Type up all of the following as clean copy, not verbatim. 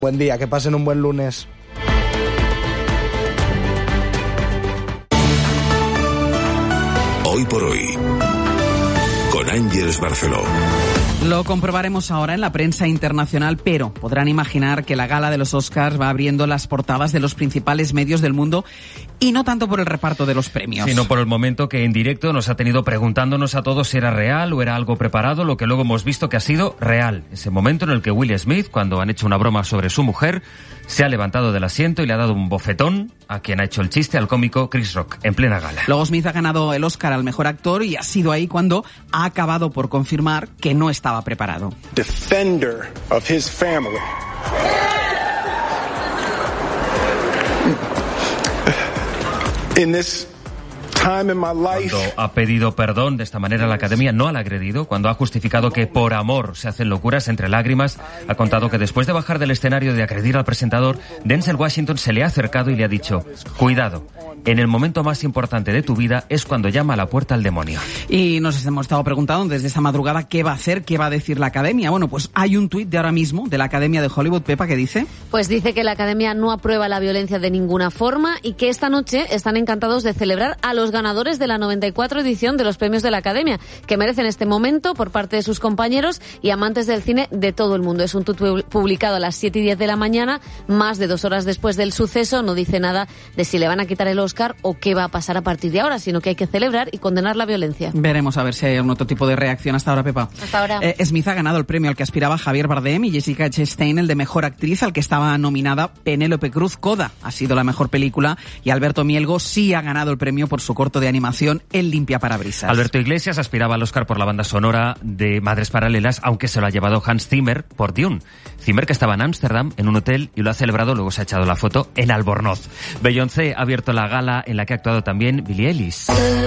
Buen día, que pasen un buen lunes. Hoy por hoy, con Ángeles Barceló. Lo comprobaremos ahora en la prensa internacional, pero podrán imaginar que la gala de los Oscars va abriendo las portadas de los principales medios del mundo y no tanto por el reparto de los premios. Sino por el momento que en directo nos ha tenido preguntándonos a todos si era real o era algo preparado, lo que luego hemos visto que ha sido real. Ese momento en el que Will Smith, cuando han hecho una broma sobre su mujer, se ha levantado del asiento y le ha dado un bofetón a quien ha hecho el chiste, al cómico Chris Rock, en plena gala. Luego Smith ha ganado el Oscar al mejor actor y ha sido ahí cuando ha acabado por confirmar que no estaba preparado. Defender of his family. In this time in my life. Cuando ha pedido perdón de esta manera a la Academia, no la ha agredido, cuando ha justificado que por amor se hacen locuras entre lágrimas, ha contado que después de bajar del escenario de agredir al presentador, Denzel Washington se le ha acercado y le ha dicho: cuidado, en el momento más importante de tu vida es cuando llama a la puerta al demonio. Y nos hemos estado preguntando desde esta madrugada qué va a hacer, qué va a decir la Academia. Bueno, pues hay un tuit de ahora mismo de la Academia de Hollywood, Pepa, que dice... Pues dice que la Academia no aprueba la violencia de ninguna forma y que esta noche están encantados de celebrar a los ganadores de la 94 edición de los premios de la Academia, que merecen este momento por parte de sus compañeros y amantes del cine de todo el mundo. Es un tuit publicado a las 7:10 de la mañana, más de 2 horas después del suceso. No dice nada de si le van a quitar el Oscar o qué va a pasar a partir de ahora, sino que hay que celebrar y condenar la violencia. Veremos a ver si hay algún otro tipo de reacción. Hasta ahora, Pepa. Hasta ahora. Smith ha ganado el premio al que aspiraba Javier Bardem y Jessica Chastain, el de mejor actriz, al que estaba nominada Penélope Cruz. Coda ha sido la mejor película y Alberto Mielgo sí ha ganado el premio por su corto de animación El limpiaparabrisas. Alberto Iglesias aspiraba al Oscar por la banda sonora de Madres Paralelas, aunque se lo ha llevado Hans Zimmer por Dune. Zimmer, que estaba en Ámsterdam, en un hotel, y lo ha celebrado, luego se ha echado la foto en Albornoz. Beyoncé ha abierto la gala en la que ha actuado también Billie Eilish.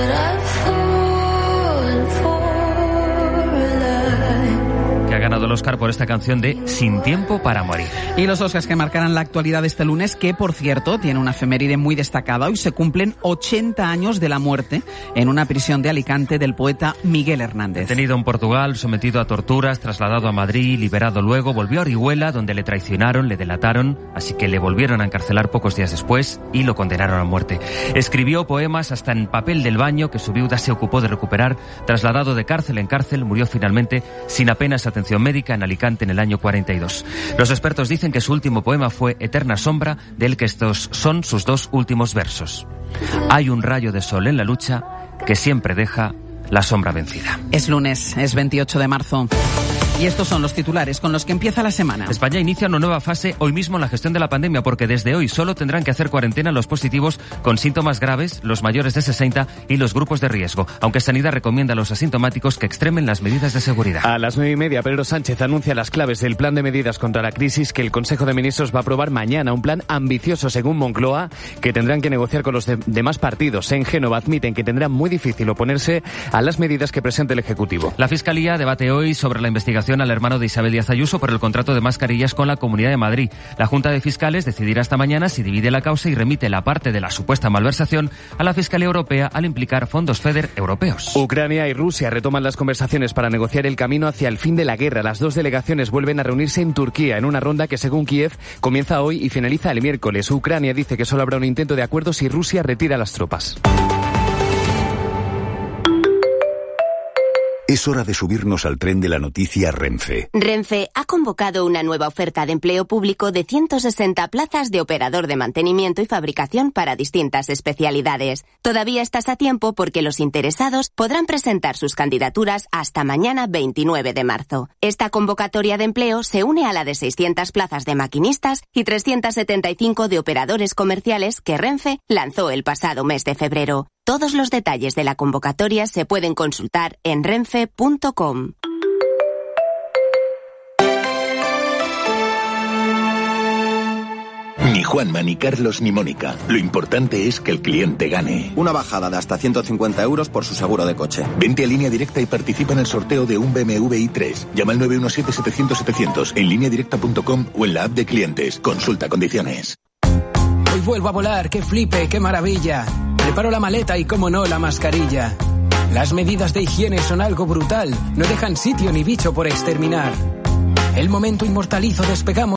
Que ha ganado el Oscar por esta canción de Sin tiempo para morir. Y los Oscars que marcarán la actualidad este lunes, que por cierto tiene una efeméride muy destacada. Hoy se cumplen 80 años de la muerte en una prisión de Alicante del poeta Miguel Hernández. Detenido en Portugal, sometido a torturas, trasladado a Madrid, liberado luego, volvió a Orihuela, donde le traicionaron, le delataron, así que le volvieron a encarcelar pocos días después y lo condenaron a muerte. Escribió poemas hasta en papel del baño que su viuda se ocupó de recuperar. Trasladado de cárcel en cárcel, murió finalmente sin apenas atención médica en Alicante en el año 42. Los expertos dicen que su último poema fue Eterna sombra, del que estos son sus 2 últimos versos. Hay un rayo de sol en la lucha que siempre deja la sombra vencida. Es lunes, es 28 de marzo. Y estos son los titulares con los que empieza la semana. España inicia una nueva fase hoy mismo en la gestión de la pandemia, porque desde hoy solo tendrán que hacer cuarentena los positivos con síntomas graves, los mayores de 60 y los grupos de riesgo, aunque Sanidad recomienda a los asintomáticos que extremen las medidas de seguridad. A las 9:30, Pedro Sánchez anuncia las claves del plan de medidas contra la crisis que el Consejo de Ministros va a aprobar mañana, un plan ambicioso según Moncloa que tendrán que negociar con los demás partidos. En Génova admiten que tendrá muy difícil oponerse a las medidas que presente el Ejecutivo. La Fiscalía debate hoy sobre la investigación al hermano de Isabel Díaz Ayuso por el contrato de mascarillas con la Comunidad de Madrid. La Junta de Fiscales decidirá esta mañana si divide la causa y remite la parte de la supuesta malversación a la Fiscalía Europea al implicar fondos FEDER europeos. Ucrania y Rusia retoman las conversaciones para negociar el camino hacia el fin de la guerra. Las 2 delegaciones vuelven a reunirse en Turquía en una ronda que, según Kiev, comienza hoy y finaliza el miércoles. Ucrania dice que solo habrá un intento de acuerdo si Rusia retira las tropas. Es hora de subirnos al tren de la noticia Renfe. Renfe ha convocado una nueva oferta de empleo público de 160 plazas de operador de mantenimiento y fabricación para distintas especialidades. Todavía estás a tiempo porque los interesados podrán presentar sus candidaturas hasta mañana 29 de marzo. Esta convocatoria de empleo se une a la de 600 plazas de maquinistas y 375 de operadores comerciales que Renfe lanzó el pasado mes de febrero. Todos los detalles de la convocatoria se pueden consultar en renfe.com. Ni Juanma, ni Carlos, ni Mónica. Lo importante es que el cliente gane. Una bajada de hasta 150 euros por su seguro de coche. Vente a Línea Directa y participa en el sorteo de un BMW i3. Llama al 917-700-700 en lineadirecta.com o en la app de clientes. Consulta condiciones. Hoy vuelvo a volar, qué flipe, qué maravilla. Preparo la maleta y, como no, la mascarilla. Las medidas de higiene son algo brutal. No dejan sitio ni bicho por exterminar. El momento inmortalizo, despegamos.